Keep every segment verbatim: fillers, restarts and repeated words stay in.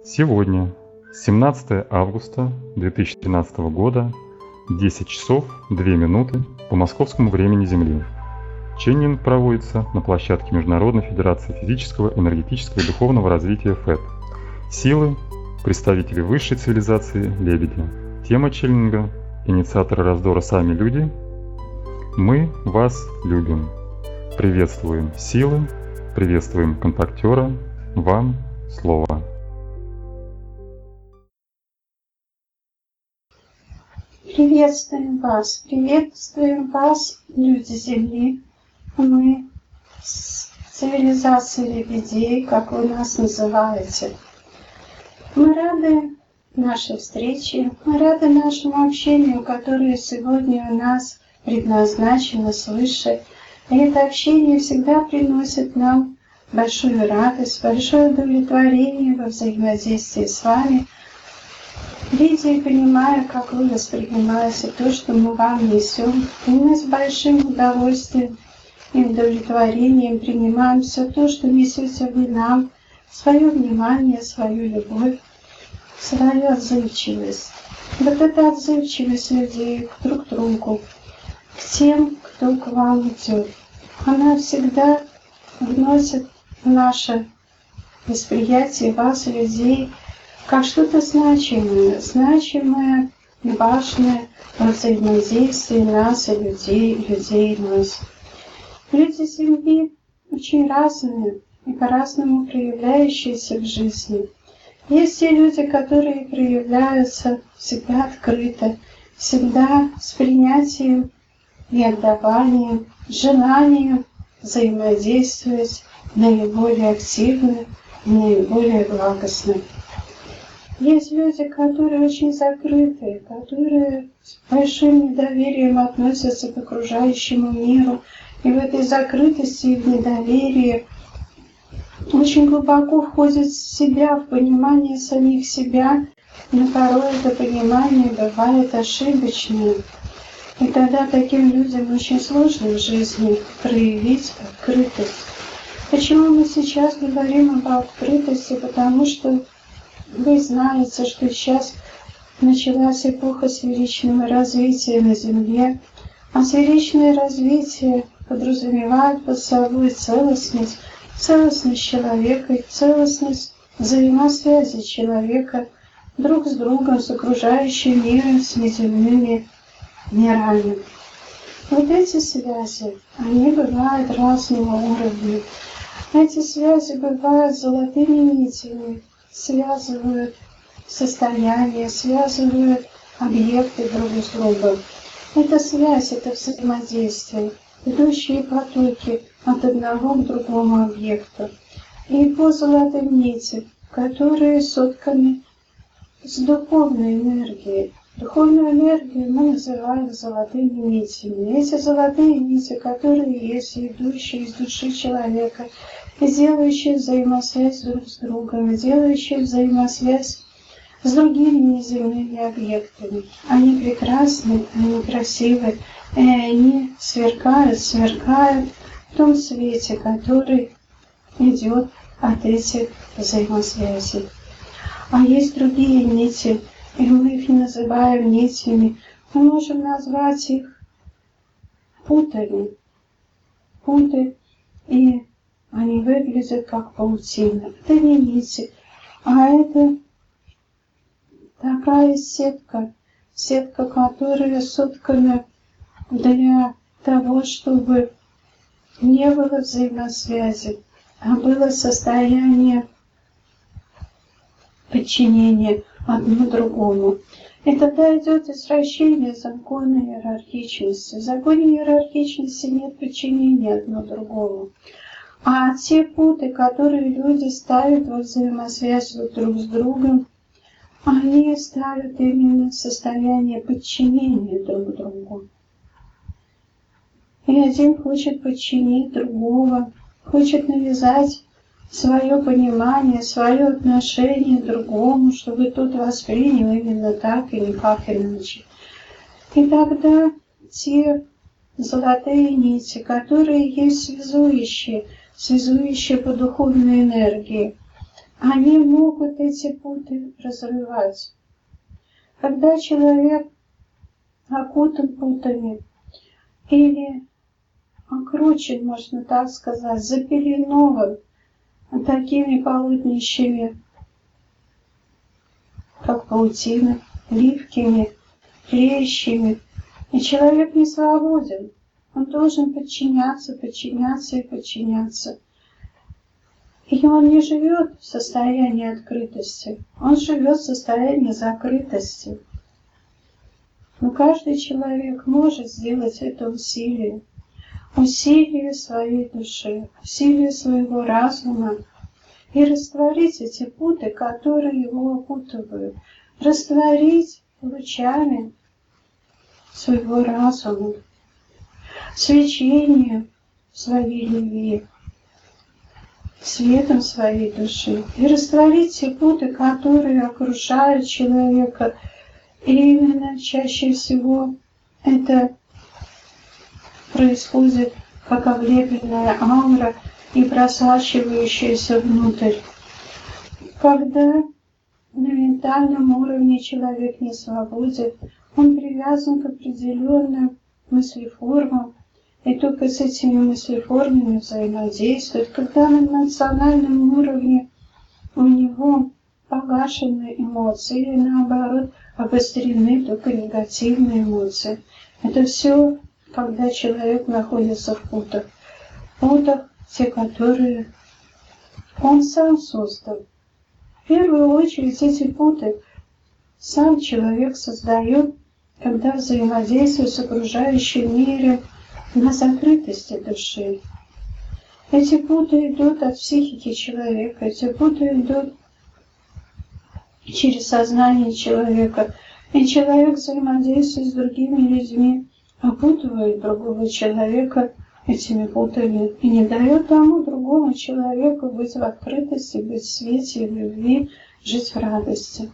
Сегодня, семнадцатое августа две тысячи тринадцатого года, десять часов две минуты по московскому времени Земли. Ченнинг проводится на площадке Международной Федерации Физического, Энергетического и Духовного Развития ФЭД. Силы – представители высшей цивилизации Лебеди. Тема ченнинга – инициаторы раздора сами люди. Мы вас любим. Приветствуем силы, приветствуем контактера. Вам слово. Приветствуем вас, приветствуем вас, люди Земли. Мы с цивилизацией лебедей, как вы нас называете. Мы рады нашей встрече, мы рады нашему общению, которое сегодня у нас предназначено свыше. И это общение всегда приносит нам большую радость, большое удовлетворение во взаимодействии с вами, видя и понимая, как вы воспринимаете то, что мы вам несем. И мы с большим удовольствием и удовлетворением принимаем все то, что несете вы нам, свое внимание, свою любовь, свою отзывчивость. Вот эта отзывчивость людей друг к другу, к тем, кто к вам идет, она всегда вносит в наше восприятие вас, людей, как что-то значимое, значимое и важное во взаимодействии нас и людей, людей и нас. Люди Земли очень разные и по-разному проявляющиеся в жизни. Есть те люди, которые проявляются всегда открыто, всегда с принятием и отдаванием, желанием взаимодействовать наиболее активно и наиболее благостно. Есть люди, которые очень закрытые, которые с большим недоверием относятся к окружающему миру, и в этой закрытости и в недоверии очень глубоко входят в себя, в понимание самих себя, но порой это понимание бывает ошибочным. И тогда таким людям очень сложно в жизни проявить открытость. Почему мы сейчас говорим об открытости? Потому что вы знаете, что сейчас началась эпоха сферичного развития на Земле, а сферичное развитие подразумевает под собой целостность, целостность человека, целостность взаимосвязи человека друг с другом, с окружающим миром, с неземными мирами. Вот эти связи, они бывают разного уровня. Эти связи бывают золотыми нитями, связывают состояние, связывают объекты друг с другом. Это связь, это взаимодействие, идущие потоки от одного к другому объекту. И по золотым нитям, которые сотканы с духовной энергией. Духовную энергию мы называем золотыми нитями. Эти золотые нити, которые есть идущие из души человека, и делающие взаимосвязь друг с другом, и делающие взаимосвязь с другими неземными объектами. Они прекрасны, они красивы, и они сверкают, сверкают в том свете, который идет от этих взаимосвязей. А есть другие нити, и мы их не называем нитями, мы можем назвать их путами. Путы, и они выглядят как паутина. Это не нити, а это такая сетка, сетка, которая соткана для того, чтобы не было взаимосвязи, а было состояние подчинения одно другому. И тогда идет извращение закона иерархичности. В законе иерархичности нет подчинения одно другому. А те путы, которые люди ставят во взаимосвязь друг с другом, они ставят именно в состояние подчинения друг другу. И один хочет подчинить другого, хочет навязать свое понимание, свое отношение к другому, чтобы тот воспринял именно так и никак иначе. И тогда те золотые нити, которые есть связующие, связующие по духовной энергии, они могут эти путы разрывать. Когда человек окутан путами или окручен, можно так сказать, запеленован такими полотнищами, как паутина, липкими, клещами, и человек не свободен. Он должен подчиняться, подчиняться и подчиняться. И он не живет в состоянии открытости, он живет в состоянии закрытости. Но каждый человек может сделать это усилие, усилие своей души, усилие своего разума, и растворить эти путы, которые его опутывают, растворить лучами своего разума, свечением своей любви, светом своей души, и растворить те путы, которые окружают человека. И именно чаще всего это происходит как облепленная аура и просачивающаяся внутрь. Когда на ментальном уровне человек не свободен, он привязан к определенным мыслеформам, и только с этими мыслеформами взаимодействует. Когда на эмоциональном уровне у него погашены эмоции, или наоборот обострены только негативные эмоции. Это все, когда человек находится в путах. Путах, те, которые он сам создал. В первую очередь эти путы сам человек создает, когда взаимодействует с окружающим миром на закрытости души. Эти путы идут от психики человека, эти путы идут через сознание человека. И человек взаимодействует с другими людьми, опутывает другого человека этими путами и не дает тому другому человеку быть в открытости, быть в свете, в любви, жить в радости.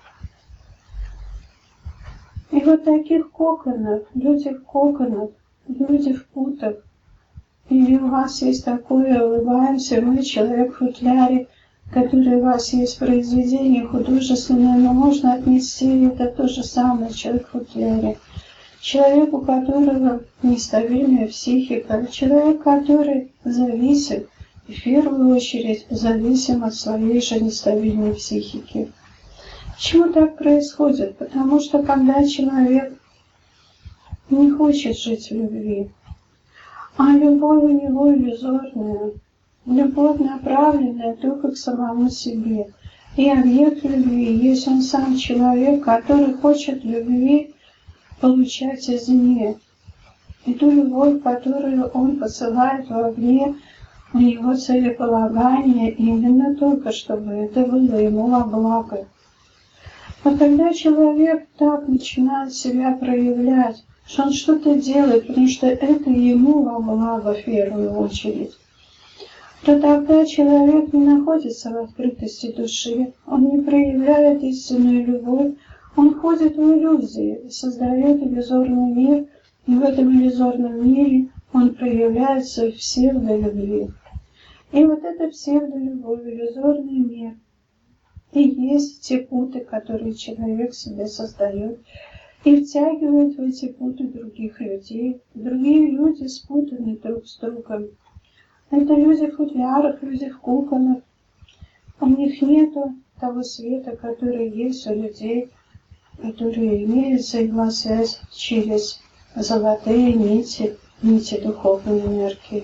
И вот таких коконов, люди в коконах, люди в путах. Или у вас есть такое, улыбаемся, мы человек в футляре, который у вас есть произведение художественное, но можно отнести это то же самое, человек в футляре. Человек, у которого нестабильная психика, человек, который зависим, в первую очередь зависим от своей же нестабильной психики. Почему так происходит? Потому что когда человек не хочет жить в любви, а любовь у него иллюзорная, любовь направленная только к самому себе. И объект любви есть он сам человек, который хочет любви получать извне. И ту любовь, которую он посылает вовне, у него целеполагание именно только, чтобы это было ему во благо. Но когда человек так начинает себя проявлять, что он что-то делает, потому что это ему во благо в первую очередь, то тогда человек не находится в открытости души, он не проявляет истинную любовь, он ходит в иллюзии, создает иллюзорный мир, и в этом иллюзорном мире он проявляется в псевдолюбви. И вот эта псевдолюбовь, иллюзорный мир, и есть те путы, которые человек себе создает, и втягивает в эти путы других людей. Другие люди спутаны друг с другом. Это люди в футлярах, люди в коконах. У них нету того света, который есть у людей, которые имеют взаимосвязь через золотые нити, нити духовной энергии.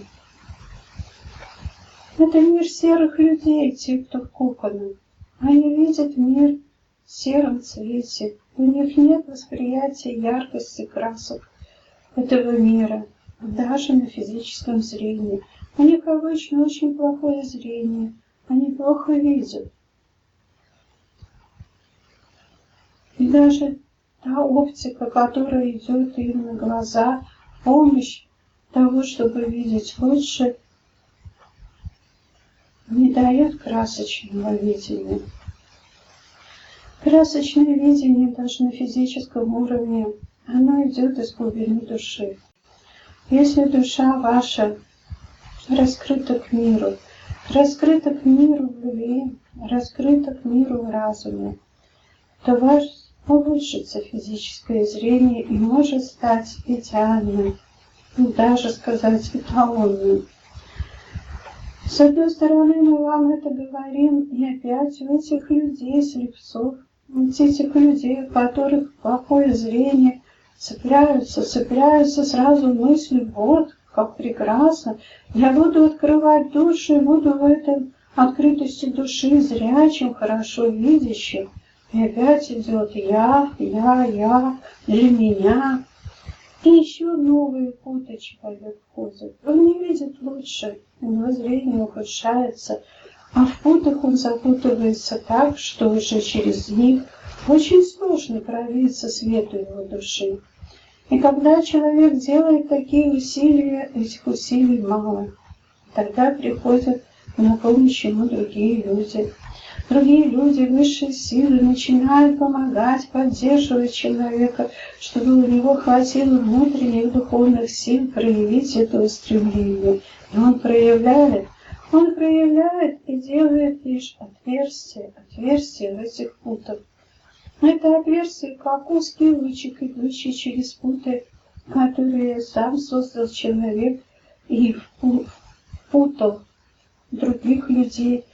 Это мир серых людей, те, кто в коконах. Они видят мир в сером цвете. У них нет восприятия яркости красок этого мира, даже на физическом зрении. У них обычно очень плохое зрение, они плохо видят. И даже та оптика, которая идет им на глаза, помощь того, чтобы видеть лучше, не дает красочного видения. Красочное видение даже на физическом уровне, оно идет из глубины души. Если душа ваша раскрыта к миру, раскрыта к миру в любви, раскрыта к миру в разуме, то ваше улучшится физическое зрение и может стать идеальным, даже сказать эталонным. С одной стороны, мы вам это говорим, и опять у этих людей, слепцов, у этих людей, у которых плохое зрение, цепляются, цепляются сразу мысли, вот, как прекрасно, я буду открывать душу, и буду в этом открытости души зрячим, хорошо видящим. И опять идет я, я, я, для меня. И еще новые путы человек входит. Он не видит лучше, его зрение ухудшается, а в путах он запутывается так, что уже через них очень сложно пробиться свету его души. И когда человек делает такие усилия, этих усилий мало. Тогда приходят на помощь ему другие люди. Другие люди, высшие силы, начинают помогать, поддерживать человека, чтобы у него хватило внутренних духовных сил проявить это устремление. И он проявляет, он проявляет и делает лишь отверстие, отверстие в этих путах. Это отверстие, как узкий лучик, идущий через путы, которые сам создал человек и впутал других людей.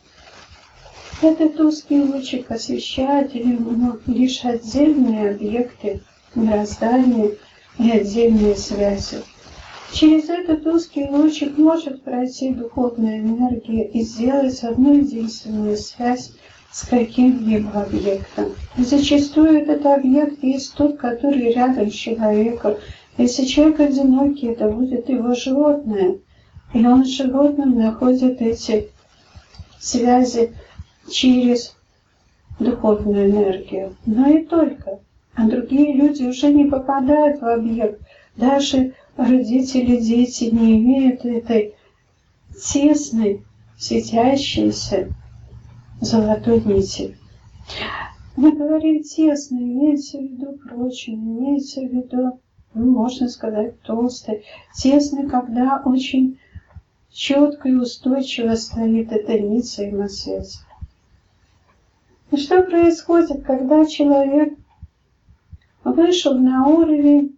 Этот узкий лучик освещает лишь отдельные объекты мироздания и отдельные связи. Через этот узкий лучик может пройти духовная энергия и сделать одну единственную связь с каким-либо объектом. И зачастую этот объект есть тот, который рядом с человеком. Если человек одинокий, это будет его животное. И он с животным находит эти связи через духовную энергию. Но и только. А другие люди уже не попадают в объект. Даже родители, дети не имеют этой тесной, светящейся золотой нити. Мы говорим тесно, имеется в виду прочно, имеется в виду, ну, можно сказать, толстой. Тесно, когда очень четко и устойчиво стоит эта нить взаимосвязи. И что происходит, когда человек вышел на уровень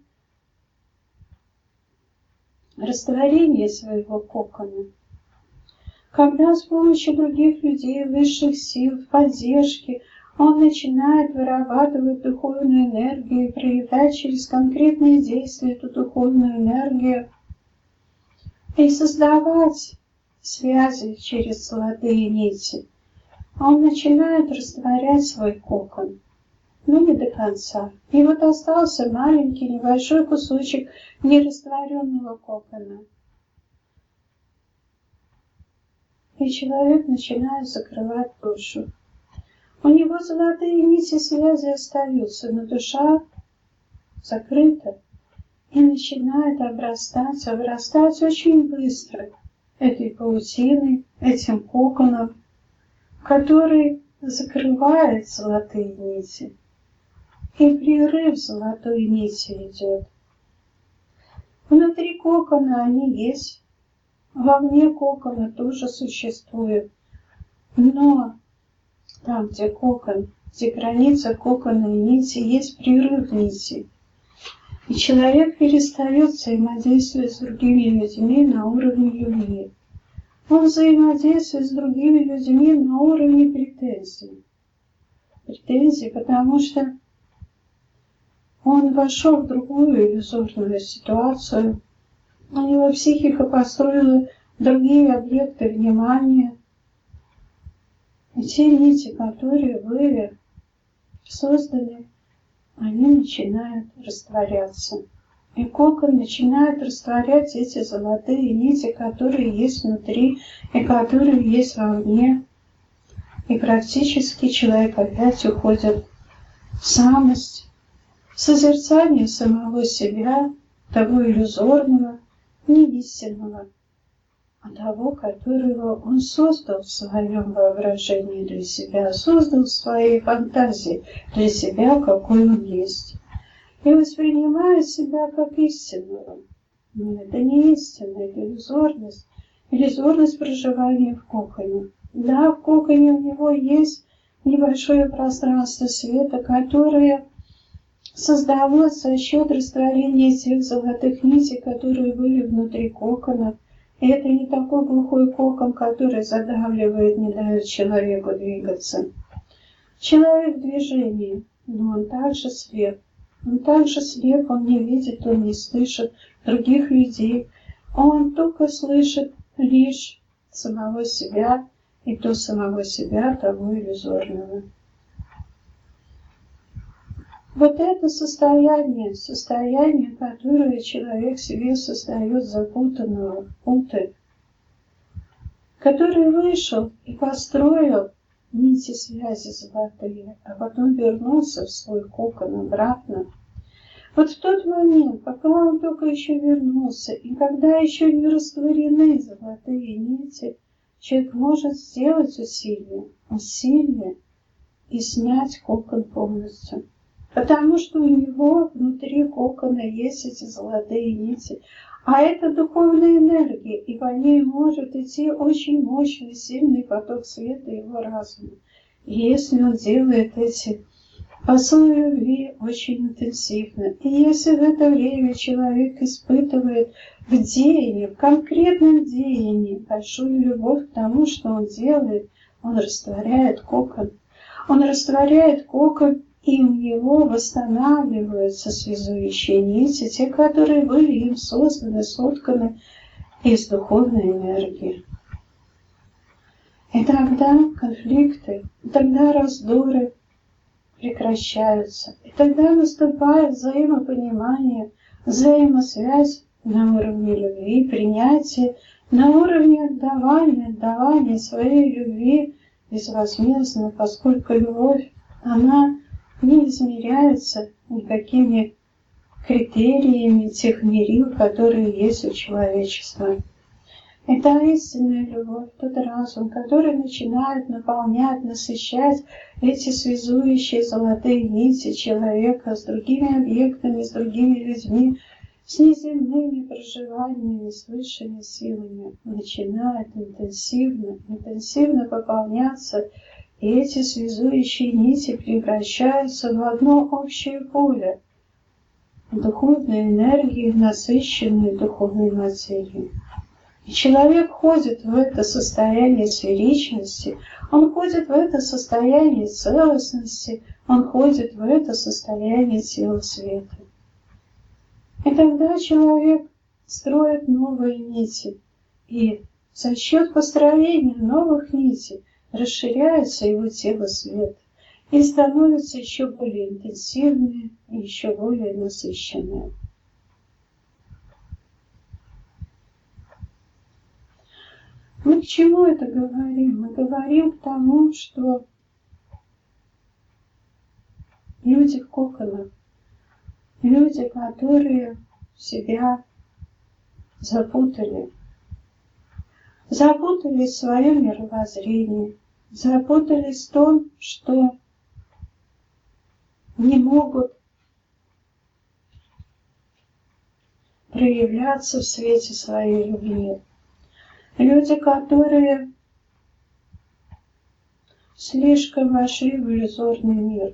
растворения своего кокона? Когда с помощью других людей, высших сил, поддержки, он начинает вырабатывать духовную энергию и проявлять через конкретные действия эту духовную энергию и создавать связи через золотые нити, он начинает растворять свой кокон, но не до конца. И вот остался маленький небольшой кусочек нерастворенного кокона. И человек начинает закрывать душу. У него золотые нити связи остаются, но душа закрыта и начинает обрастать, обрастать очень быстро этой паутиной, этим коконом, который закрывает золотые нити. И прерыв золотой нити идет. Внутри кокона они есть, вовне кокона тоже существует, но там, где кокон, где граница кокона и нити, есть прерыв нити. И человек перестает взаимодействовать с другими людьми на уровне любви. Он взаимодействует с другими людьми на уровне претензий. Претензий, потому что он вошел в другую иллюзорную ситуацию. У него психика построила другие объекты внимания. И те нити, которые были созданы, они начинают растворяться. И кокон начинает растворять эти золотые нити, которые есть внутри и которые есть вовне. И практически человек опять уходит в самость, в созерцание самого себя, того иллюзорного, не истинного, а того, которого он создал в своем воображении для себя, создал в своей фантазии для себя, какой он есть. И воспринимает себя как истинного. Но это не истина, это иллюзорность. Иллюзорность проживания в коконе. Да, в коконе у него есть небольшое пространство света, которое создалось за счет растворения тех золотых нитей, которые были внутри кокона. И это не такой глухой кокон, который задавливает, не дает человеку двигаться. Человек в движении, но он также слеп. Он также слеп, он не видит, он не слышит других людей. Он только слышит лишь самого себя, и то самого себя, того иллюзорного. Вот это состояние, состояние, которое человек себе создает запутанного, путы, который вышел и построил нити связи золотые, а потом вернулся в свой кокон обратно. Вот в тот момент, пока он только еще вернулся, и когда еще не растворены золотые нити, человек может сделать усилие, усилие и снять кокон полностью. Потому что у него внутри кокона есть эти золотые нити. А это духовная энергия, и по ней может идти очень мощный, сильный поток света его разума. И если он делает эти посылы любви очень интенсивно, и если в это время человек испытывает в деянии, в конкретном деянии большую любовь к тому, что он делает, он растворяет кокон. Он растворяет кокон, и у него восстанавливаются связующие нити, те, которые были им созданы, сотканы из духовной энергии. И тогда конфликты, и тогда раздоры прекращаются. И тогда наступает взаимопонимание, взаимосвязь на уровне любви, принятия, на уровне отдавания, отдавания своей любви безвозмездно, поскольку любовь, она не измеряется никакими критериями тех мерил, которые есть у человечества. Это истинная любовь, тот разум, который начинает наполнять, насыщать эти связующие золотые нити человека с другими объектами, с другими людьми, с неземными проживаниями, с высшими силами. Начинает интенсивно, интенсивно пополняться, и эти связующие нити превращаются в одно общее поле духовной энергии, насыщенной духовной материей. И человек ходит в это состояние сферичности, он ходит в это состояние целостности, он ходит в это состояние тела света. И тогда человек строит новые нити, и за счет построения новых нитей расширяется его тело света и становится еще более интенсивное и еще более насыщенное. Мы к чему это говорим? Мы говорим к тому, что люди в коконах, люди, которые себя запутали, запутались в своем мировоззрении, запутались в том, что не могут проявляться в свете своей любви. Люди, которые слишком вошли в иллюзорный мир.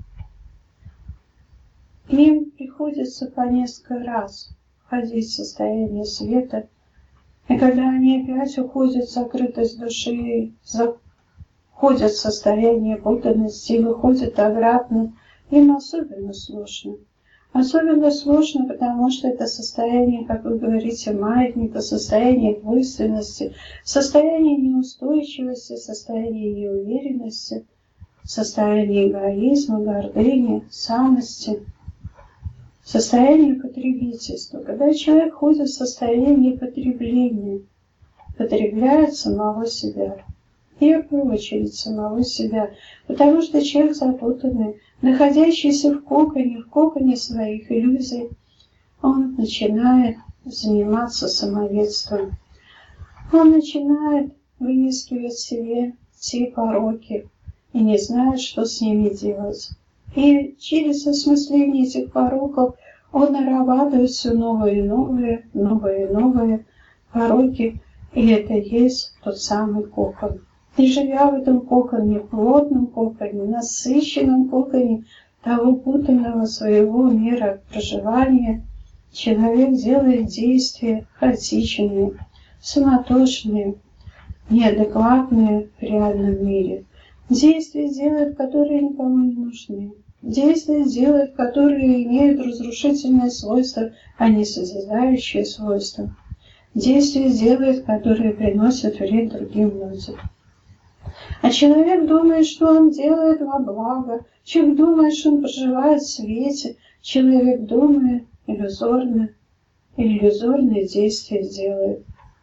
Им приходится по несколько раз входить в состояние света, и когда они опять уходят в закрытость души, заходят в состояние путанности, выходят обратно, им особенно сложно. Особенно сложно, потому что это состояние, как вы говорите, маятника, состояние двойственности, состояние неустойчивости, состояние неуверенности, состояние эгоизма, гордыни, самости, состояние потребительства. Когда человек ходит в состояние потребления, потребляет самого себя, в первую очередь самого себя, потому что человек запутанный, находящийся в коконе, в коконе своих иллюзий, он начинает заниматься самоедством. Он начинает выискивать в себе те пороки и не знает, что с ними делать. И через осмысление этих пороков он нарабатывает все новые и новые, новые и новые пороки, и это есть тот самый кокон. И живя в этом коконе, плотном коконе, насыщенном коконе того путанного своего мира проживания, человек делает действия хаотичные, суматошные, неадекватные в реальном мире. Действия делает, которые никому не нужны. Действия делает, которые имеют разрушительные свойства, а не созидающие свойства. Действия делает, которые приносят вред другим людям. А человек думает, что он делает во благо. Человек думает, что он проживает в свете. Человек думает иллюзорно, иллюзорные действия делает.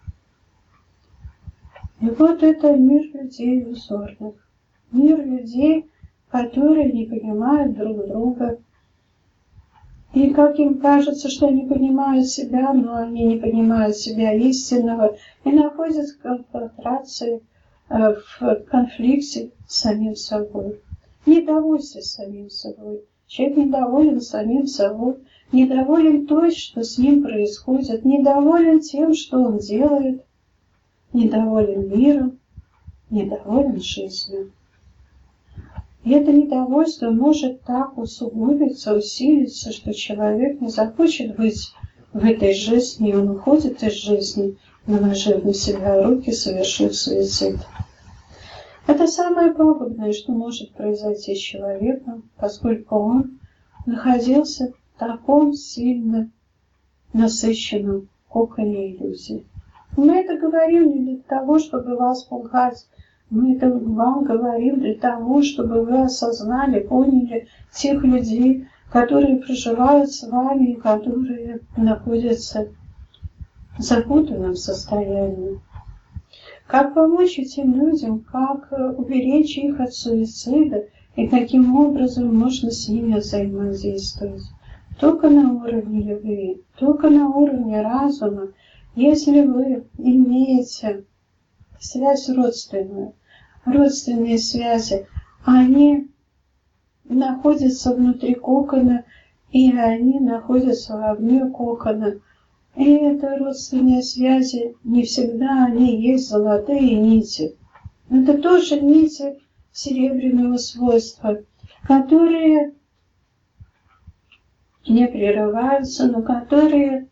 И вот это мир людей иллюзорных. Мир людей, которые не понимают друг друга. И как им кажется, что они понимают себя, но они не понимают себя истинного и находятся в конфронтации, в конфликте с самим собой. Недовольство самим собой. Человек недоволен самим собой, недоволен той, что с ним происходит, недоволен тем, что он делает, недоволен миром, недоволен жизнью. И это недовольство может так усугубиться, усилиться, что человек не захочет быть в этой жизни, и он уходит из жизни, наложив на себя руки, совершив суицид. Это самое пагубное, что может произойти с человеком, поскольку он находился в таком сильно насыщенном коконе иллюзий. Мы это говорим не для того, чтобы вас пугать. Мы это вам говорим для того, чтобы вы осознали, поняли тех людей, которые проживают с вами, которые находятся в запутанном состоянии. Как помочь этим людям, как уберечь их от суицида и каким образом можно с ними взаимодействовать. Только на уровне любви, только на уровне разума. Если вы имеете связь родственную, родственные связи, они находятся внутри кокона, и они находятся вовне кокона. И это родственные связи, не всегда они есть золотые нити. Это тоже нити серебряного свойства, которые не прерываются, но которые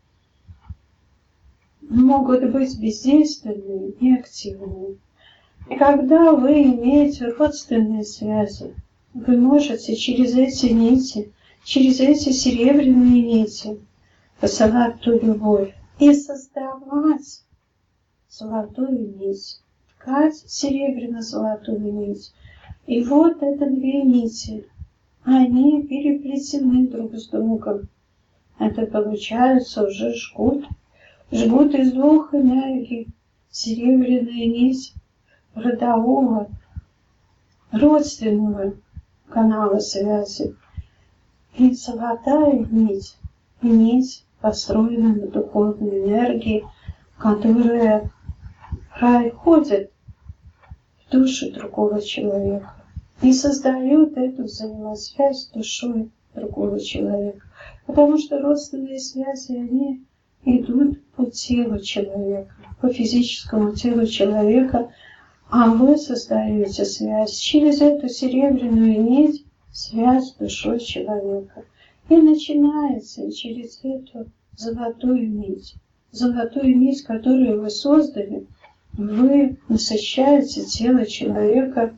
могут быть бездейственными и активными. И когда вы имеете родственные связи, вы можете через эти нити, через эти серебряные нити посылать ту любовь и создавать золотую нить, ткать серебряно-золотую нить. И вот это две нити, они переплетены друг с другом. Это получается уже жгут, жгут из двух энергий, серебряная нить родового, родственного канала связи и золотая нить, нить построена на духовной энергии, которая проходит в душу другого человека и создает эту взаимосвязь с душой другого человека. Потому что родственные связи, они идут по телу человека, по физическому телу человека, а вы создаете связь через эту серебряную нить, связь с душой человека. И начинается через эту золотую нить. Золотую нить, которую вы создали, вы насыщаете тело человека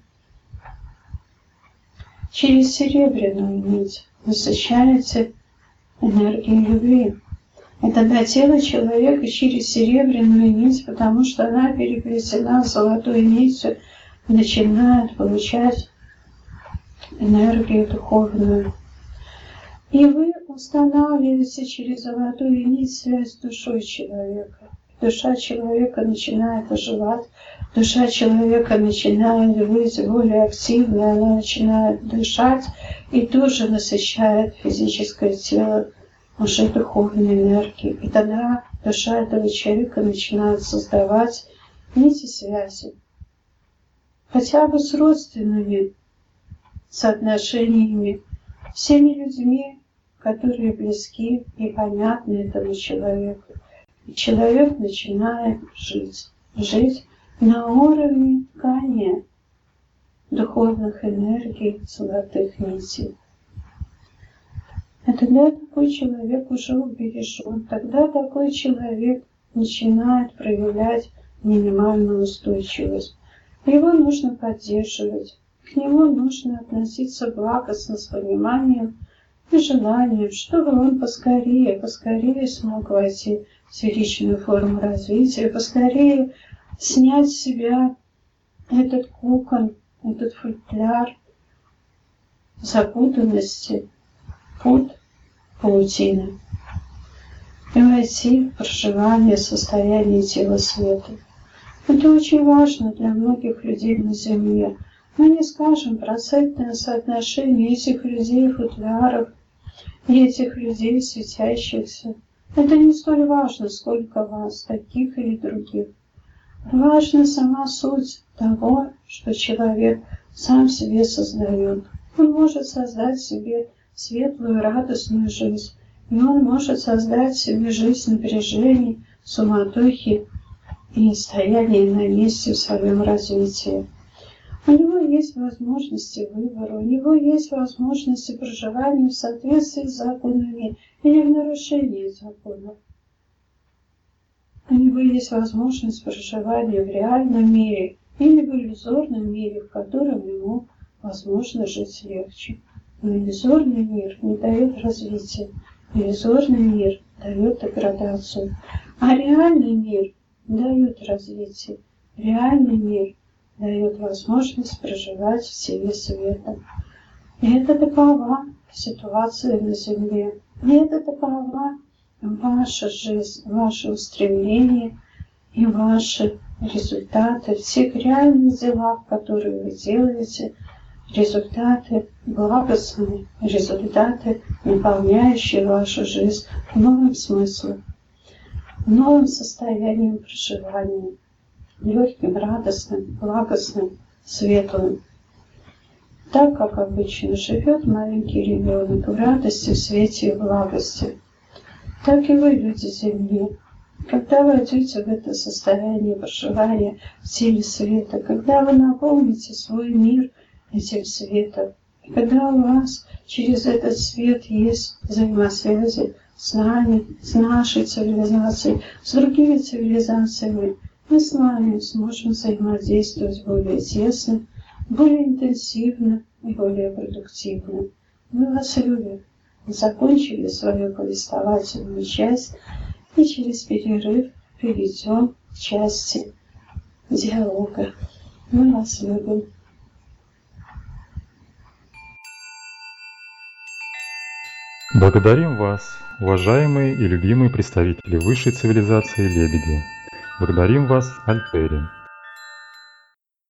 через серебряную нить, насыщаете энергией любви. И тогда тело человека через серебряную нить, потому что она переплетена с золотой нитью, начинает получать энергию духовную. И вы устанавливаете через золотую нить связь с душой человека. Душа человека начинает оживать, душа человека начинает быть более активной, она начинает дышать и тоже насыщает физическое тело уже духовной энергией. И тогда душа этого человека начинает создавать нити связи, хотя бы с родственными соотношениями, всеми людьми, которые близки и понятны этому человеку. И человек начинает жить, жить на уровне ткани духовных энергий, золотых нитей. И тогда такой человек уже убережен. Тогда такой человек начинает проявлять минимальную устойчивость. Его нужно поддерживать. К нему нужно относиться благостно, с пониманием и желанием, чтобы он поскорее, поскорее смог войти в сферичную форму развития, поскорее снять с себя этот кокон, этот футляр запутанности, путь паутины, и войти в проживание состояния тела света. Это очень важно для многих людей на Земле. Мы не скажем процентное соотношение этих людей футляров и этих людей светящихся. Это не столь важно, сколько вас, таких или других. Важна сама суть того, что человек сам себе создает. Он может создать себе светлую, радостную жизнь, и он может создать себе жизнь напряжений, суматохи и стояния на месте в своем развитии. У него есть возможности выбора, у него есть возможности проживания в соответствии с законами или в нарушении законов. У него есть возможность проживания в реальном мире или в иллюзорном мире, в котором ему возможно жить легче. Но иллюзорный мир не дает развития, иллюзорный мир дает деградацию, а реальный мир дает развитие, реальный мир дает возможность проживать в силе света. И это такова ситуация на Земле. И это такова ваша жизнь, ваши устремления и ваши результаты всех реальных дел, которые вы делаете, результаты благостные, результаты, наполняющие вашу жизнь новым смыслом, новым состоянием проживания, легким, радостным, благостным, светлым. Так, как обычно живет маленький ребенок в радости, в свете и благости, так и вы, люди Земли. Когда вы войдете в это состояние проживания в силе света, когда вы наполните свой мир этим светом, и когда у вас через этот свет есть взаимосвязи с нами, с нашей цивилизацией, с другими цивилизациями, мы с вами сможем взаимодействовать более тесно, более интенсивно и более продуктивно. Мы вас любим. Закончили свою повествовательную часть и через перерыв перейдем к части диалога. Мы вас любим. Благодарим вас, уважаемые и любимые представители высшей цивилизации лебеди. Благодарим вас, Альтери.